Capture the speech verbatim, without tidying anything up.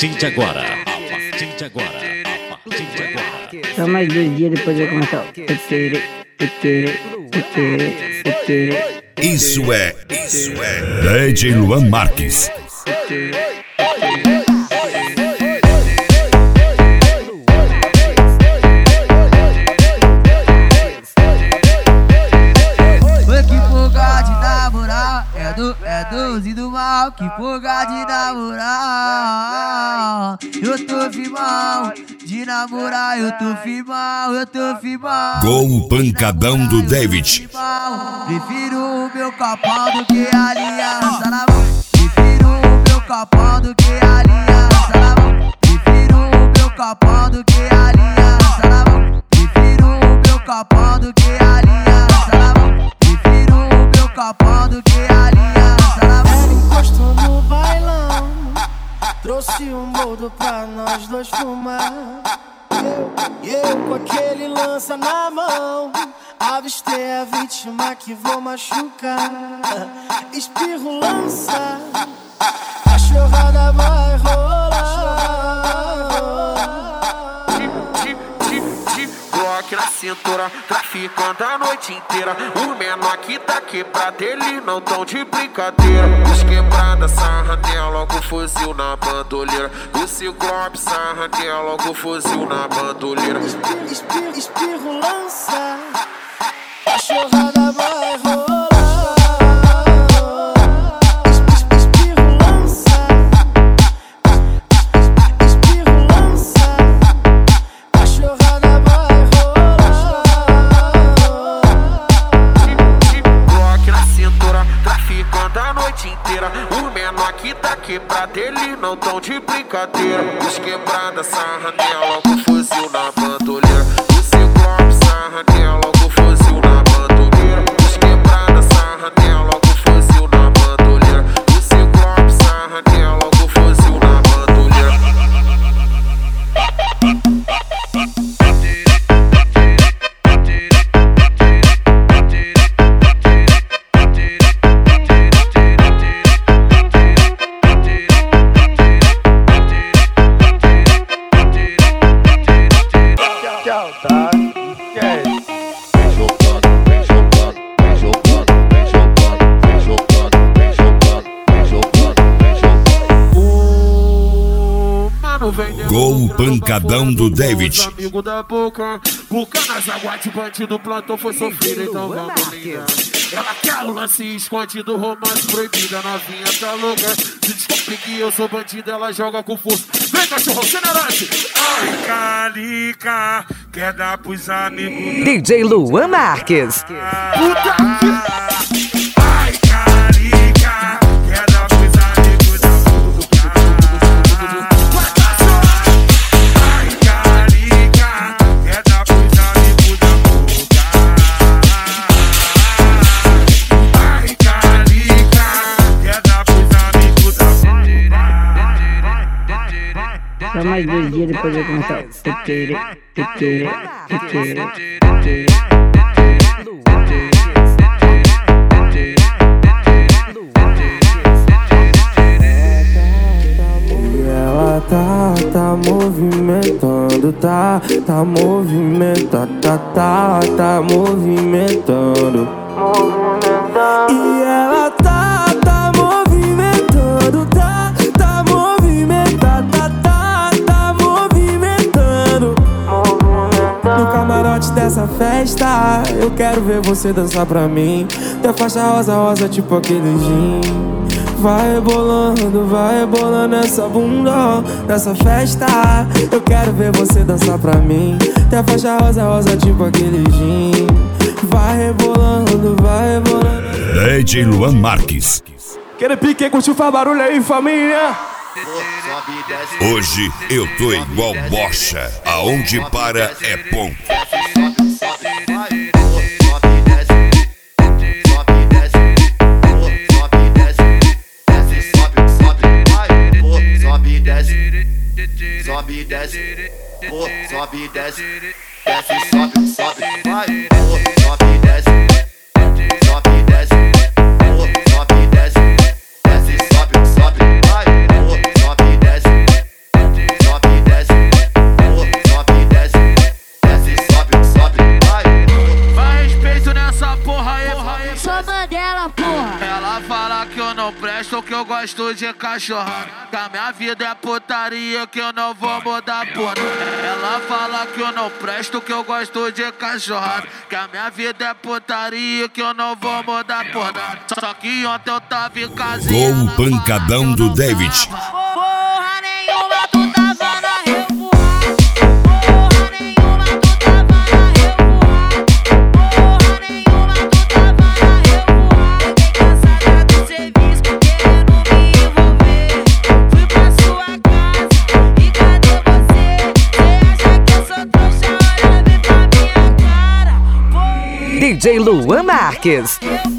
partir de agora, a partir de agora, a partir de agora. Só mais dois dias depois vai começar. Isso é, isso é D J Luan Marques. É doze do mal, que porra de namorar. Eu tô firmão, de namorar, eu tô firmão, eu tô firmão. Com o pancadão do David. Prefiro o meu copão do que a aliança na mão. Prefiro o meu copão do que a aliança na mão. Prefiro o meu copão do que a aliança na mão. Prefiro o meu copão do que a aliança na mão. Prefiro o meu copão do que a aliança. Encostou no bailão, trouxe um boldo pra nós dois fumar. Eu, eu com aquele lança na mão, avistei a vítima que vou machucar. Espirro lança, a chorrada vai rolar. Glock na cintura, traficando a noite inteira. O menor que tá quebrado, eles não tão de brincadeira. Os quebrada, sarra nela, logo fuzil na bandoleira. O Ciclope, sarra nela, logo fuzil na bandoleira. Espirro, espirro, espirro lança, a chorrada vai rolar. O menor que tá quebrado, eles não tão de brincadeira. Os quebrada, sarra nela, logo fuzil na bandoleira. O Ciclope, sarra nela, logo fuzil na bandoleira. Os quebrada, sarra nela, logo fuzil na bandoleira. O Ciclope, sarra nela, logo fuzil na bandoleira. Com o pancadão do David. Amigo da boca, boca nas águas de bandido, plantão foi sofrido, então vamos ligar. Ela quer o lance escondido, romance proibida, novinha tá louca. Se descobre que eu sou bandido, ela joga com força. Vem, cachorro, generante! Ai, calica, quer dar pros amigos. D J Luan Marques. Puta que... Ai, calica, quer dar pros amigos da boca. Ai, calica, quer dar pros amigos da boca. Ai, calica, quer dar pros amigos da boca. Só mais dois dias depois vai começar. Tá, tá movimentando, tá, tá movimentando, tá, tá, tá movimentando. E ela tá, tá movimentando, tá, tá movimentando, tá, tá, tá movimentando. No camarote dessa festa, eu quero ver você dançar pra mim. Teu faixa rosa, rosa, tipo aquele gin. Vai rebolando, vai rebolando essa bunda nessa festa. Eu quero ver você dançar pra mim. Tem a faixa rosa, rosa, tipo aquele gin. Vai rebolando, vai rebolando. D J Luan Marques. Aquele pique, curtiu, faz barulho aí, família. Hoje eu tô igual bocha. Aonde para é ponto. Sobe e desce, oh, sobe e desce, desce, sobe, sobe, vai, oh, sobe e desce, sobe e desce, oh, sobe e desce, desce, sobe, sobe, vai, oh, sobe e desce. Sou Mandela, porra. Ela fala que eu não presto, que eu gosto de cachorrada, que a minha vida é putaria, que eu não vou mudar por nada. Ela fala que eu não presto, que eu gosto de cachorrada, que a minha vida é putaria, que eu não vou mudar por nada. Só que ontem eu tava em casa. Com o pancadão do David. Porra nenhuma, tu tava na revoada. Porra nenhuma, tu tava na revoada. Porra nenhuma, tu tava na revoada. Fiquei cansada do serviço, querendo me envolver. Fui pra sua casa e cadê você? Cê acha que eu sou trouxa? Olha bem pra minha cara. D J Luan Marques. Eu